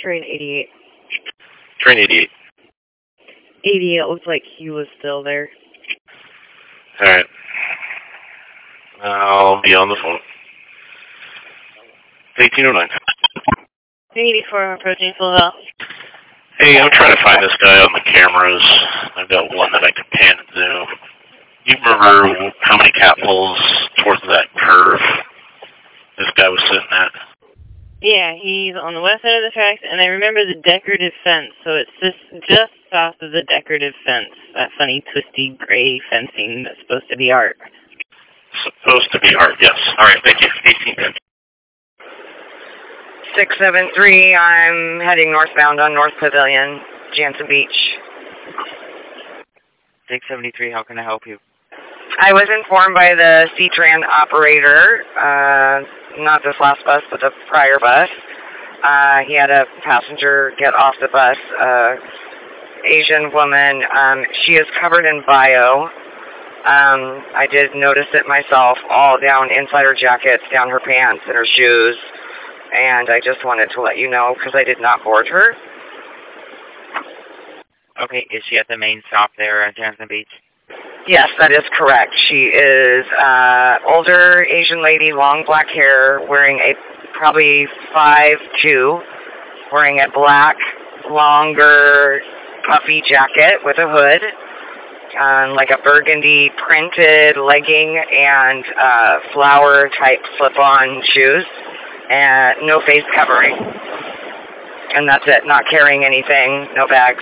train 88. Train 88. 88 looked like he was still there. Alright. I'll be on the phone. 1809. 84 approaching Philadelphia. Hey, I'm trying to find this guy on the cameras. I've got one that I can pan and zoom. You remember how many cat pulls towards that curve this guy was sitting at? Yeah, he's on the west side of the tracks, and I remember the decorative fence, so it's just south of the decorative fence. That funny, twisty, gray fencing that's supposed to be art. Supposed to be art, yes. Alright, thank you. 1810. 673, I'm heading northbound on North Pavilion, Jansen Beach. 673, how can I help you? I was informed by the C-Tran operator, not this last bus, but the prior bus. He had a passenger get off the bus, Asian woman. She is covered in bio. I did notice it myself, all down inside her jackets, down her pants, and her shoes. And I just wanted to let you know because I did not board her. Okay, is she at the main stop there at Jansen Beach? Yes, that is correct. She is older Asian lady, long black hair, wearing a probably 5'2", wearing a black, longer, puffy jacket with a hood, like a burgundy printed legging and flower-type slip-on shoes, and no face covering. And that's it, not carrying anything, no bags.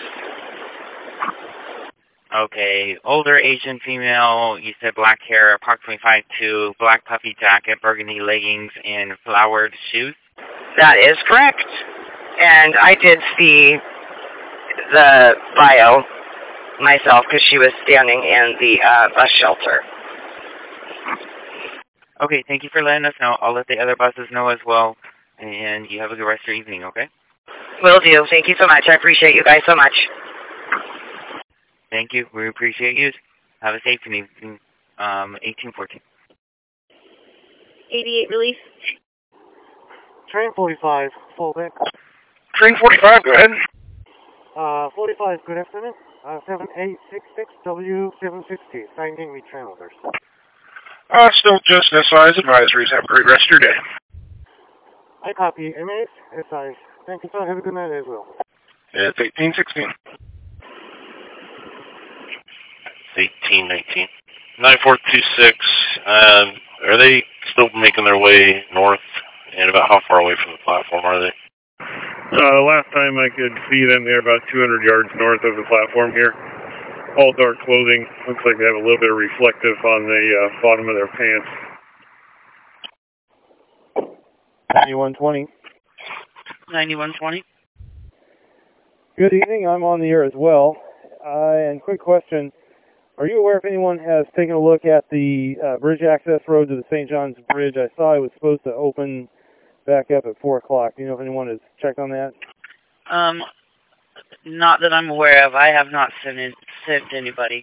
Okay, older Asian female, you said black hair, approximately 5'2", black puffy jacket, burgundy leggings, and flowered shoes? That is correct. And I did see the bio myself because she was standing in the bus shelter. Okay, thank you for letting us know. I'll let the other buses know as well. And you have a good rest of your evening, okay? Will do. Thank you so much. I appreciate you guys so much. Thank you. We appreciate you. Have a safe evening. 1814. 88 release. Train 45, full deck. Train 45, go ahead. 45, good afternoon. 7866W760, finding me travelers. Still just SI's advisories. Have a great rest of your day. I copy. MAs, SIs. Thank you, sir. Have a good night as well. It's 1816. 1819. 9426. Are they still making their way north? And about how far away from the platform are they? Last time I could see them, they're about 200 yards north of the platform here. All dark clothing. Looks like they have a little bit of reflective on the bottom of their pants. 9120. 9120. Good evening. I'm on the air as well. And quick question. Are you aware if anyone has taken a look at the bridge access road to the St. John's Bridge? I saw it was supposed to open back up at 4 o'clock. Do you know if anyone has checked on that? Not that I'm aware of. I have not sent anybody.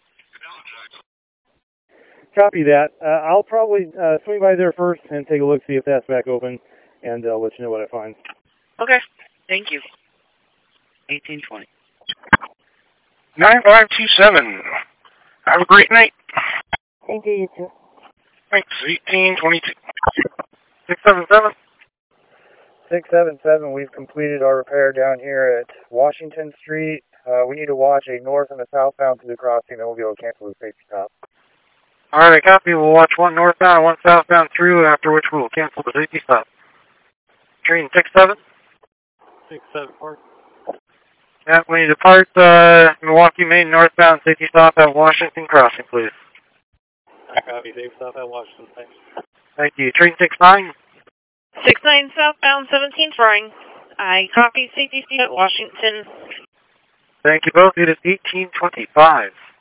Copy that. I'll probably swing by there first and take a look, see if that's back open, and I'll let you know what I find. Okay. Thank you. 1820. 9527. Have a great night. Thank you, you too. Thanks. 1822. 677. 677, we've completed our repair down here at Washington Street. We need to watch a north and a southbound through the crossing, then we'll be able to cancel the safety stop. Alright, copy. We'll watch one northbound, one southbound through, after which we'll cancel the safety stop. Train 67. 67, park. Yeah, we need to depart Milwaukee Main northbound safety stop at Washington Crossing, please. Copy, safe stop at Washington, thanks. Thank you. Train 69. 69 southbound 17 flying. I copy safety seat at Washington. Thank you both. It is 1825.